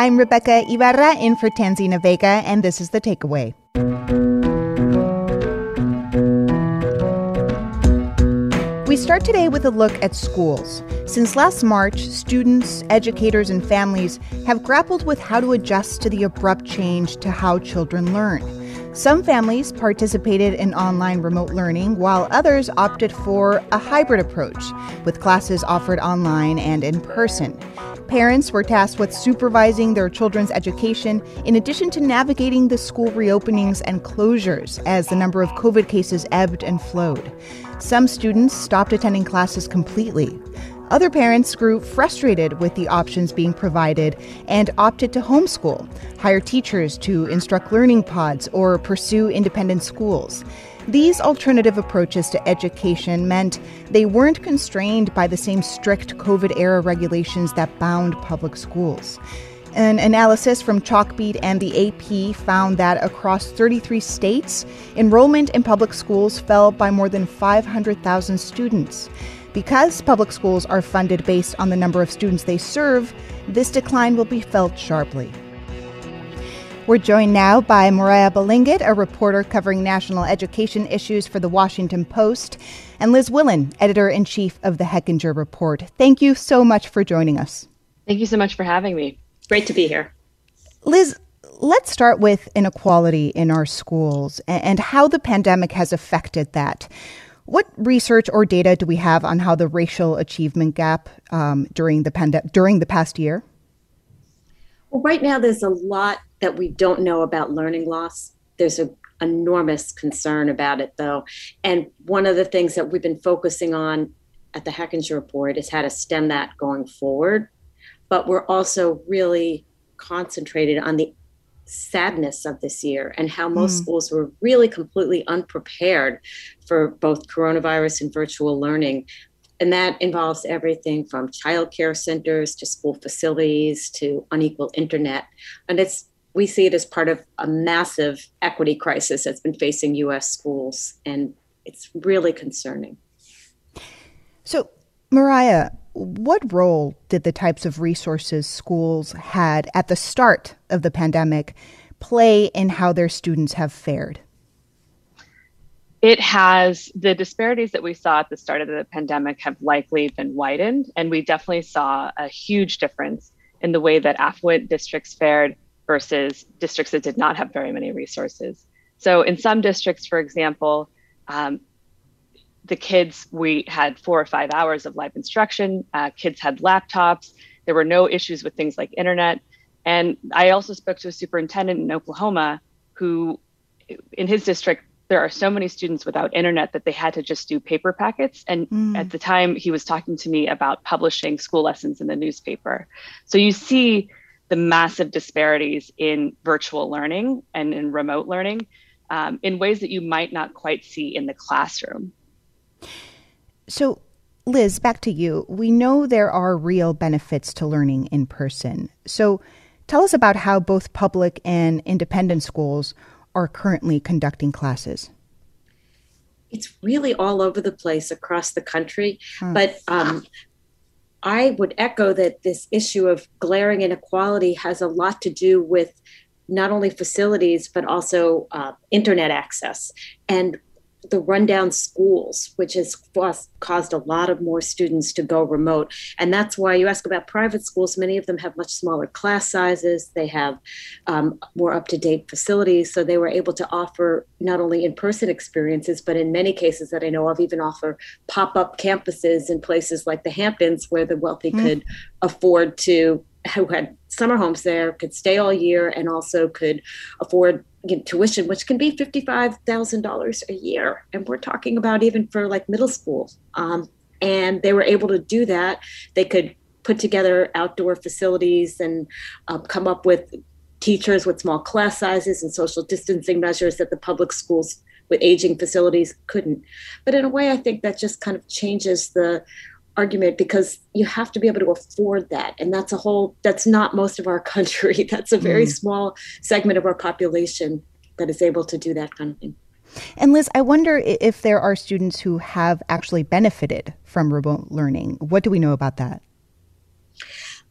I'm Rebecca Ibarra in for Tanzina Vega, and this is The Takeaway. We start today with a look at schools. Since last March, students, educators, and families have grappled with how to adjust to the abrupt change to how children learn. Some families participated in online remote learning, while others opted for a hybrid approach, with classes offered online and in person. Parents were tasked with supervising their children's education, in addition to navigating the school reopenings and closures as the number of COVID cases ebbed and flowed. Some students stopped attending classes completely. Other parents grew frustrated with the options being provided and opted to homeschool, hire teachers to instruct learning pods, or pursue independent schools. These alternative approaches to education meant they weren't constrained by the same strict COVID-era regulations that bound public schools. An analysis from Chalkbeat and the AP found that across 33 states, enrollment in public schools fell by more than 500,000 students. Because public schools are funded based on the number of students they serve, this decline will be felt sharply. We're joined now by Mariah Balingit, a reporter covering national education issues for The Washington Post, and Liz Willen, editor-in-chief of the Hechinger Report. Thank you so much for joining us. Thank you so much for having me. Great to be here. Liz, let's start with inequality in our schools and how the pandemic has affected that. What research or data do we have on how the racial achievement gap during the past year? Well, right now there's a lot that we don't know about learning loss. There's an enormous concern about it, though. And one of the things that we've been focusing on at the Hechinger Report is how to stem that going forward. But we're also really concentrated on the sadness of this year and how most schools were really completely unprepared for both coronavirus and virtual learning. And that involves everything from childcare centers to school facilities to unequal internet. And we see it as part of a massive equity crisis that's been facing U.S. schools. And it's really concerning. So, Mariah, what role did the types of resources schools had at the start of the pandemic play in how their students have fared? The disparities that we saw at the start of the pandemic have likely been widened, and we definitely saw a huge difference in the way that affluent districts fared versus districts that did not have very many resources. So in some districts, for example, the kids, we had 4 or 5 hours of live instruction. Kids had laptops. There were no issues with things like internet. And I also spoke to a superintendent in Oklahoma who, in his district, there are so many students without internet that they had to just do paper packets. And at the time, he was talking to me about publishing school lessons in the newspaper. So you see the massive disparities in virtual learning and in remote learning in ways that you might not quite see in the classroom. So, Liz, back to you. We know there are real benefits to learning in person. So tell us about how both public and independent schools are currently conducting classes. It's really all over the place across the country. But I would echo that this issue of glaring inequality has a lot to do with not only facilities, but also internet access. And the rundown schools, which has caused a lot of more students to go remote. And that's why you ask about private schools. Many of them have much smaller class sizes. They have more up-to-date facilities. So they were able to offer not only in-person experiences, but in many cases that I know of, even offer pop-up campuses in places like the Hamptons, where the wealthy could afford to, who had summer homes there, could stay all year and also could afford tuition, which can be $55,000 a year. And we're talking about even for like middle school. And they were able to do that. They could put together outdoor facilities and come up with teachers with small class sizes and social distancing measures that the public schools with aging facilities couldn't. But in a way, I think that just kind of changes the argument, because you have to be able to afford that. And that's not most of our country. That's a very small segment of our population that is able to do that kind of thing. And Liz, I wonder if there are students who have actually benefited from remote learning. What do we know about that?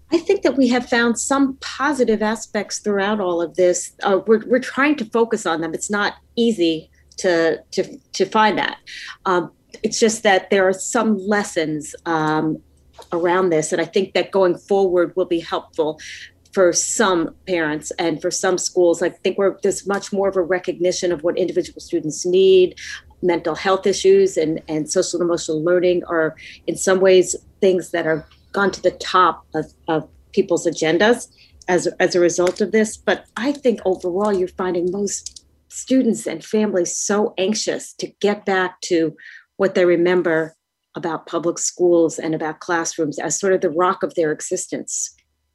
I think that we have found some positive aspects throughout all of this. We're trying to focus on them. It's not easy to find that. It's just that there are some lessons around this, and I think that going forward will be helpful for some parents and for some schools. I think there's much more of a recognition of what individual students need. Mental health issues and social and emotional learning are in some ways things that are gone to the top of people's agendas as a result of this. But I think overall you're finding most students and families so anxious to get back to what they remember about public schools and about classrooms as sort of the rock of their existence.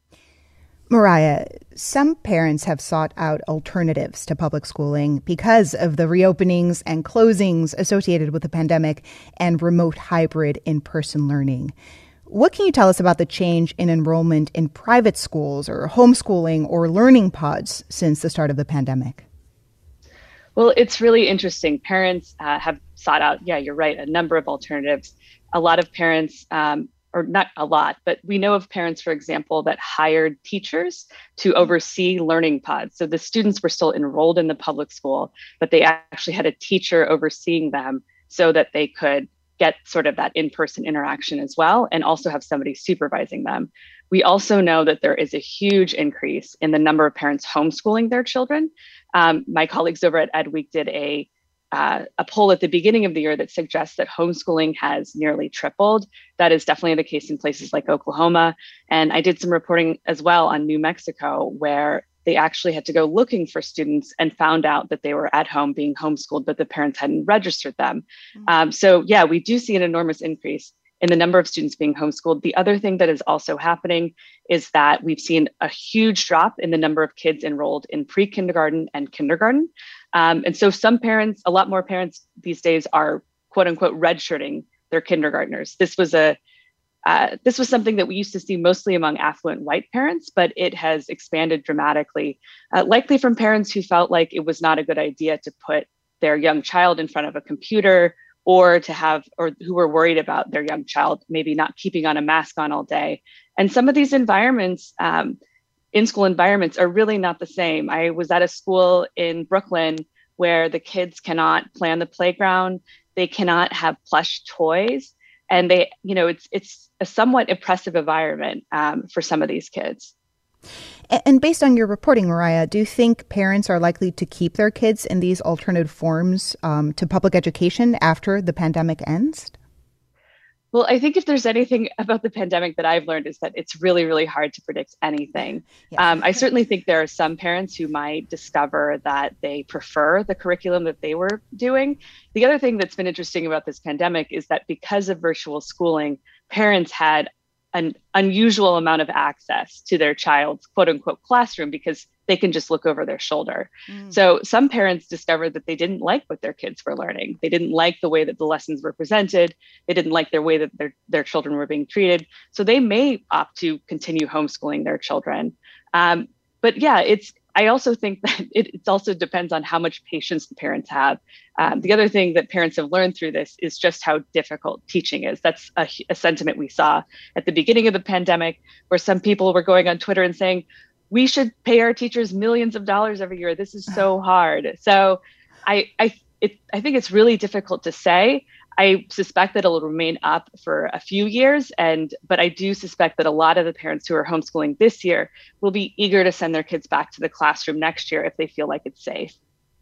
Mariah, some parents have sought out alternatives to public schooling because of the reopenings and closings associated with the pandemic and remote hybrid in-person learning. What can you tell us about the change in enrollment in private schools or homeschooling or learning pods since the start of the pandemic? Well, it's really interesting. Parents have sought out, yeah, you're right, a number of alternatives. A lot of parents, or not a lot, but we know of parents, for example, that hired teachers to oversee learning pods. So the students were still enrolled in the public school, but they actually had a teacher overseeing them so that they could get sort of that in-person interaction as well, and also have somebody supervising them. We also know that there is a huge increase in the number of parents homeschooling their children. My colleagues over at EdWeek did a poll at the beginning of the year that suggests that homeschooling has nearly tripled. That is definitely the case in places like Oklahoma. And I did some reporting as well on New Mexico, where they actually had to go looking for students and found out that they were at home being homeschooled, but the parents hadn't registered them. So yeah, we do see an enormous increase in the number of students being homeschooled. The other thing that is also happening is that we've seen a huge drop in the number of kids enrolled in pre-kindergarten and kindergarten. And so some parents, a lot more parents these days are quote unquote redshirting their kindergartners. This was something that we used to see mostly among affluent white parents, but it has expanded dramatically, likely from parents who felt like it was not a good idea to put their young child in front of a computer, or who were worried about their young child maybe not keeping on a mask on all day. And some of these environments, in-school environments, are really not the same. I was at a school in Brooklyn where the kids cannot play on the playground, they cannot have plush toys, and it's a somewhat oppressive environment for some of these kids. And based on your reporting, Mariah, do you think parents are likely to keep their kids in these alternative forms to public education after the pandemic ends? Well, I think if there's anything about the pandemic that I've learned is that it's really, really hard to predict anything. Yeah. I certainly think there are some parents who might discover that they prefer the curriculum that they were doing. The other thing that's been interesting about this pandemic is that because of virtual schooling, parents had an unusual amount of access to their child's quote unquote classroom because they can just look over their shoulder. So some parents discovered that they didn't like what their kids were learning. They didn't like the way that the lessons were presented. They didn't like their way that their children were being treated. So they may opt to continue homeschooling their children. But yeah, I also think that it also depends on how much patience the parents have. The other thing that parents have learned through this is just how difficult teaching is. That's a sentiment we saw at the beginning of the pandemic, where some people were going on Twitter and saying, we should pay our teachers millions of dollars every year. This is so hard. So I think it's really difficult to say. I suspect that it'll remain up for a few years, but I do suspect that a lot of the parents who are homeschooling this year will be eager to send their kids back to the classroom next year if they feel like it's safe.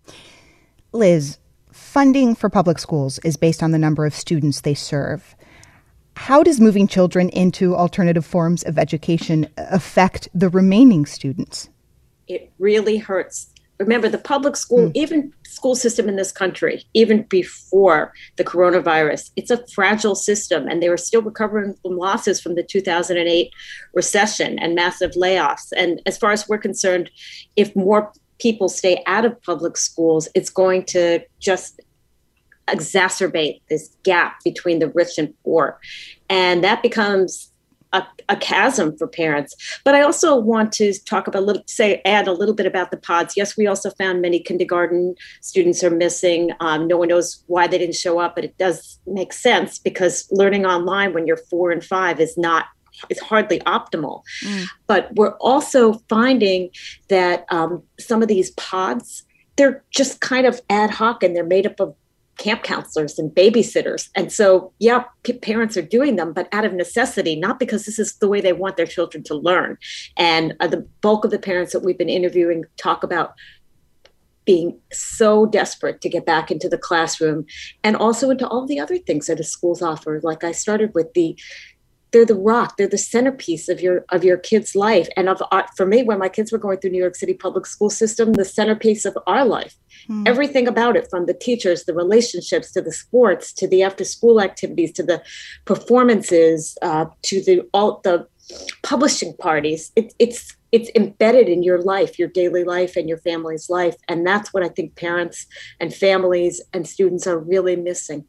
Liz, funding for public schools is based on the number of students they serve. How does moving children into alternative forms of education affect the remaining students? It really hurts. Remember, the public school, even school system in this country, even before the coronavirus, it's a fragile system, and they were still recovering from losses from the 2008 recession and massive layoffs. And as far as we're concerned, if more people stay out of public schools, it's going to just exacerbate this gap between the rich and poor. And that becomes a chasm for parents. But I also want to talk about add a little bit about the pods. Yes, we also found many kindergarten students are missing. No one knows why they didn't show up, but it does make sense because learning online when you're 4 and 5 is not is hardly optimal. But we're also finding that some of these pods, they're just kind of ad hoc, and they're made up of camp counselors and babysitters. And so, yeah, parents are doing them, but out of necessity, not because this is the way they want their children to learn. And the bulk of the parents that we've been interviewing talk about being so desperate to get back into the classroom, and also into all the other things that the schools offer. Like I started with, they're the rock, they're the centerpiece of your kid's life. And for me, when my kids were going through New York City public school system, the centerpiece of our life. Everything about it, from the teachers, the relationships, to the sports, to the after school activities, to the performances, to the publishing parties. It's embedded in your life, your daily life, and your family's life. And that's what I think parents and families and students are really missing.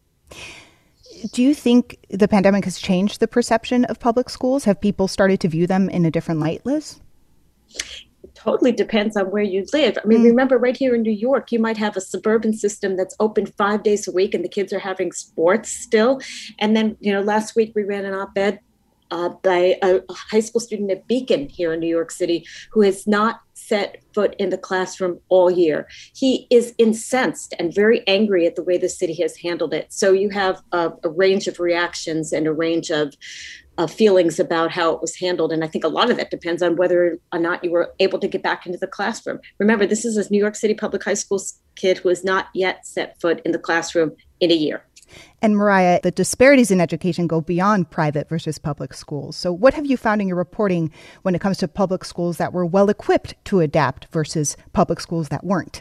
Do you think the pandemic has changed the perception of public schools? Have people started to view them in a different light, Liz? It totally depends on where you live. I mean, remember, right here in New York, you might have a suburban system that's open 5 days a week and the kids are having sports still. And then, last week we ran an op-ed by a high school student at Beacon here in New York City who has not set foot in the classroom all year. He is incensed and very angry at the way the city has handled it. So you have a range of reactions and a range of feelings about how it was handled. And I think a lot of that depends on whether or not you were able to get back into the classroom. Remember, this is a New York City public high school kid who has not yet set foot in the classroom in a year. And Mariah, the disparities in education go beyond private versus public schools. So what have you found in your reporting when it comes to public schools that were well equipped to adapt versus public schools that weren't?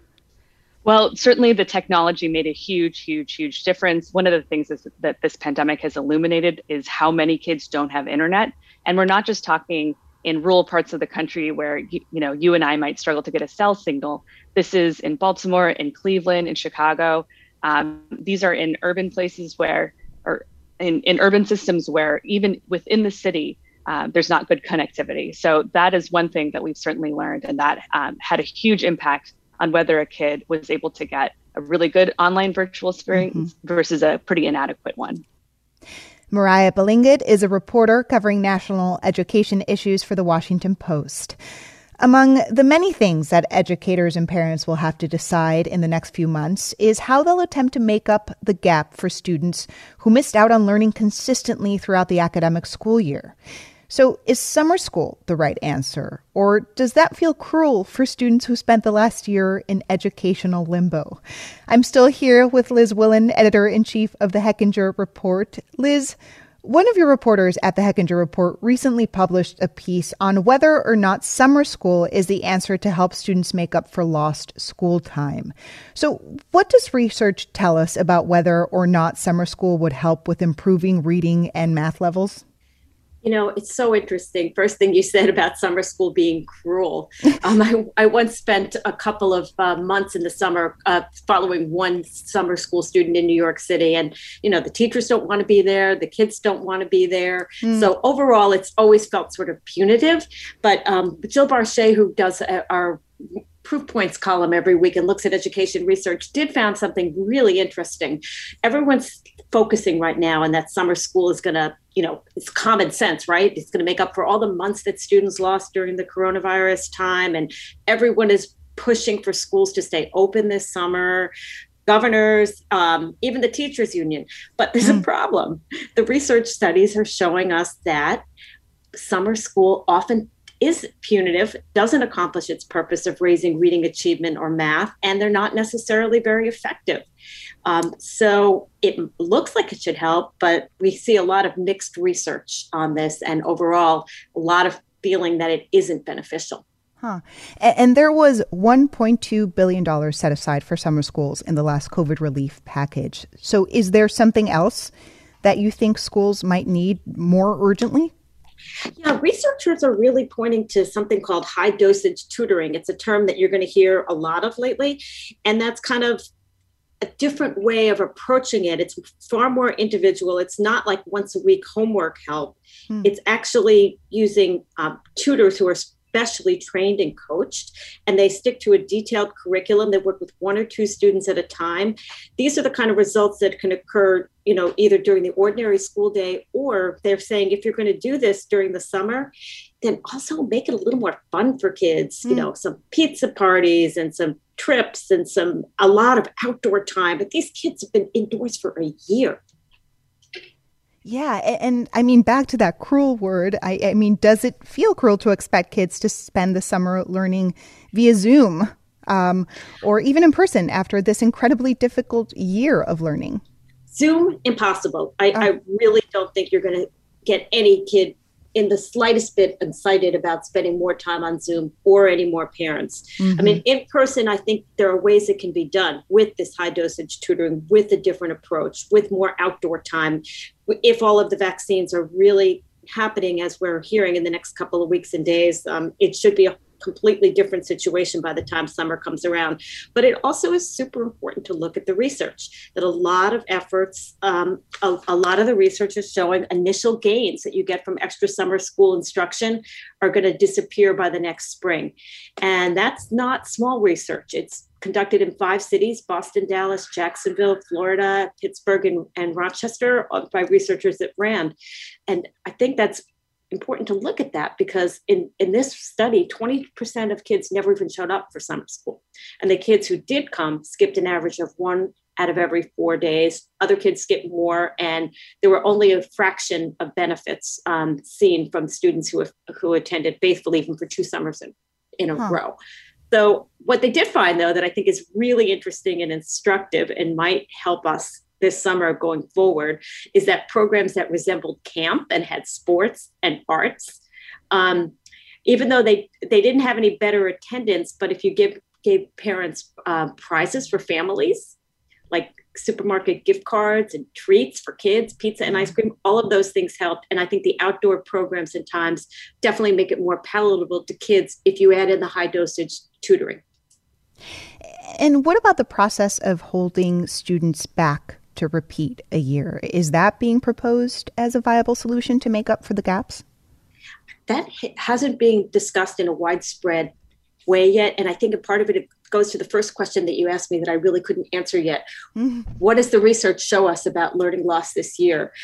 Well, certainly the technology made a huge, huge, huge difference. One of the things that this pandemic has illuminated is how many kids don't have internet. And we're not just talking in rural parts of the country where, you and I might struggle to get a cell signal. This is in Baltimore, in Cleveland, in Chicago. These are in urban places or in urban systems where even within the city, there's not good connectivity. So that is one thing that we've certainly learned, and that had a huge impact on whether a kid was able to get a really good online virtual experience versus a pretty inadequate one. Mariah Balingid is a reporter covering national education issues for The Washington Post. Among the many things that educators and parents will have to decide in the next few months is how they'll attempt to make up the gap for students who missed out on learning consistently throughout the academic school year. So is summer school the right answer? Or does that feel cruel for students who spent the last year in educational limbo? I'm still here with Liz Willen, editor-in-chief of the Hechinger Report. Liz, one of your reporters at the Hechinger Report recently published a piece on whether or not summer school is the answer to help students make up for lost school time. So what does research tell us about whether or not summer school would help with improving reading and math levels? It's so interesting. First thing you said about summer school being cruel. I once spent a couple of months in the summer following one summer school student in New York City. And, the teachers don't want to be there. The kids don't want to be there. So overall, it's always felt sort of punitive. But Jill Barchet, who does our Proof Points column every week and looks at education research, did found something really interesting. Everyone's focusing right now, and that summer school is going to, it's common sense, right? It's going to make up for all the months that students lost during the coronavirus time. And everyone is pushing for schools to stay open this summer. Governors, even the teachers union. But there's a problem. The research studies are showing us that summer school often is punitive, doesn't accomplish its purpose of raising reading achievement or math, and they're not necessarily very effective. So it looks like it should help, but we see a lot of mixed research on this, and overall, a lot of feeling that it isn't beneficial. And there was $1.2 billion set aside for summer schools in the last COVID relief package. So is there something else that you think schools might need more urgently? Yeah, researchers are really pointing to something called high dosage tutoring. It's a term that you're going to hear a lot of lately. And that's kind of a different way of approaching it. It's far more individual. It's not like once a week homework help. It's actually using tutors who are especially trained and coached, and they stick to a detailed curriculum. They work with 1 or 2 students at a time. These are the kind of results that can occur, either during the ordinary school day, or they're saying if you're going to do this during the summer, then also make it a little more fun for kids, some pizza parties and some trips and a lot of outdoor time. But these kids have been indoors for a year. Yeah. And I mean, back to that cruel word, I mean, does it feel cruel to expect kids to spend the summer learning via Zoom or even in person after this incredibly difficult year of learning? Zoom, impossible. I really don't think you're going to get any kid in the slightest bit excited about spending more time on Zoom, or any more parents. Mm-hmm. I mean, in person, I think there are ways it can be done with this high dosage tutoring, with a different approach, with more outdoor time. If all of the vaccines are really happening as we're hearing in the next couple of weeks and days, it should be a completely different situation by the time summer comes around. But it also is super important to look at the research, that a lot of efforts, a lot of the research is showing initial gains that you get from extra summer school instruction are going to disappear by the next spring. And that's not small research. It's conducted in 5 cities, Boston, Dallas, Jacksonville, Florida, Pittsburgh, and Rochester, by researchers at RAND. And I think that's important to look at that, because in this study, 20% of kids never even showed up for summer school. And the kids who did come skipped an average of 1 out of every 4 days. Other kids skipped more, and there were only a fraction of benefits seen from students who attended faithfully even for 2 summers in a row. So what they did find, though, that I think is really interesting and instructive and might help us this summer going forward, is that programs that resembled camp and had sports and arts, even though they didn't have any better attendance, but if you gave parents prizes for families, like supermarket gift cards and treats for kids, pizza and ice cream, all of those things helped. And I think the outdoor programs and times definitely make it more palatable to kids if you add in the high dosage tutoring. And what about the process of holding students back to repeat a year? Is that being proposed as a viable solution to make up for the gaps? That hasn't been discussed in a widespread way yet. And I think a part of it goes to the first question that you asked me that I really couldn't answer yet. Mm-hmm. What does the research show us about learning loss this year?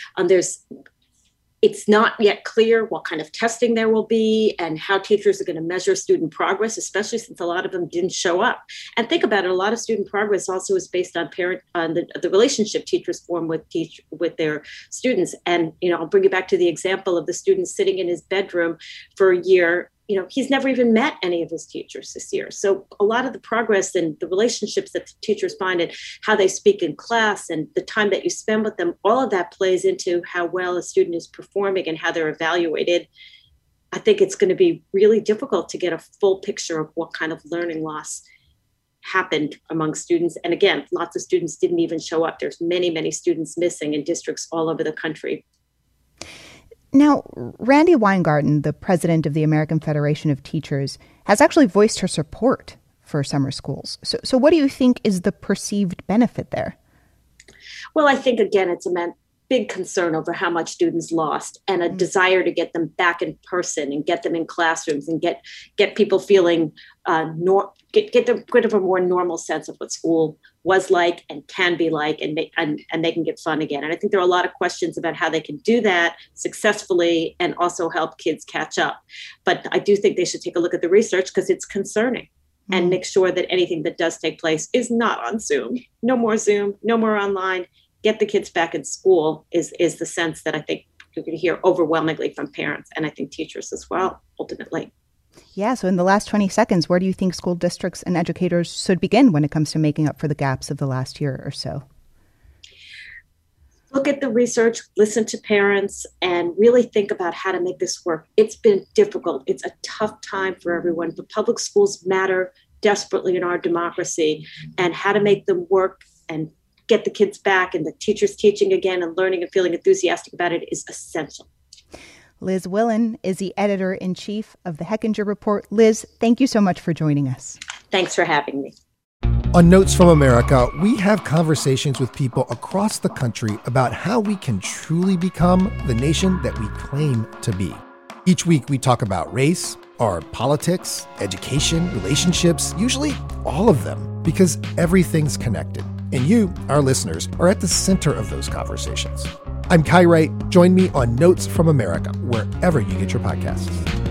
It's not yet clear what kind of testing there will be and how teachers are going to measure student progress, especially since a lot of them didn't show up. And think about it, a lot of student progress also is based on the relationship teachers form with their students. And, I'll bring you back to the example of the student sitting in his bedroom for a year. He's never even met any of his teachers this year. So a lot of the progress and the relationships that the teachers find and how they speak in class and the time that you spend with them, all of that plays into how well a student is performing and how they're evaluated. I think it's going to be really difficult to get a full picture of what kind of learning loss happened among students. And again, lots of students didn't even show up. There's many, many students missing in districts all over the country. Now, Randi Weingarten, the president of the American Federation of Teachers, has actually voiced her support for summer schools. So what do you think is the perceived benefit there? Well, I think, again, it's a big concern over how much students lost and a desire to get them back in person and get them in classrooms and get people feeling, get them rid of a more normal sense of what school was like and can be like, and they can get fun again. And I think there are a lot of questions about how they can do that successfully and also help kids catch up. But I do think they should take a look at the research, because it's concerning, and make sure that anything that does take place is not on Zoom. No more Zoom, no more online. Get the kids back in school is the sense that I think you're going to hear overwhelmingly from parents, and I think teachers as well, ultimately. Yeah, so in the last 20 seconds, where do you think school districts and educators should begin when it comes to making up for the gaps of the last year or so? Look at the research, listen to parents, and really think about how to make this work. It's been difficult. It's a tough time for everyone, but public schools matter desperately in our democracy, and how to make them work and get the kids back and the teachers teaching again and learning and feeling enthusiastic about it is essential. Liz Willen is the editor-in-chief of the Hechinger Report. Liz, thank you so much for joining us. Thanks for having me. On Notes from America, we have conversations with people across the country about how we can truly become the nation that we claim to be. Each week, we talk about race, or politics, education, relationships, usually all of them, because everything's connected. And you, our listeners, are at the center of those conversations. I'm Kai Wright. Join me on Notes from America, wherever you get your podcasts.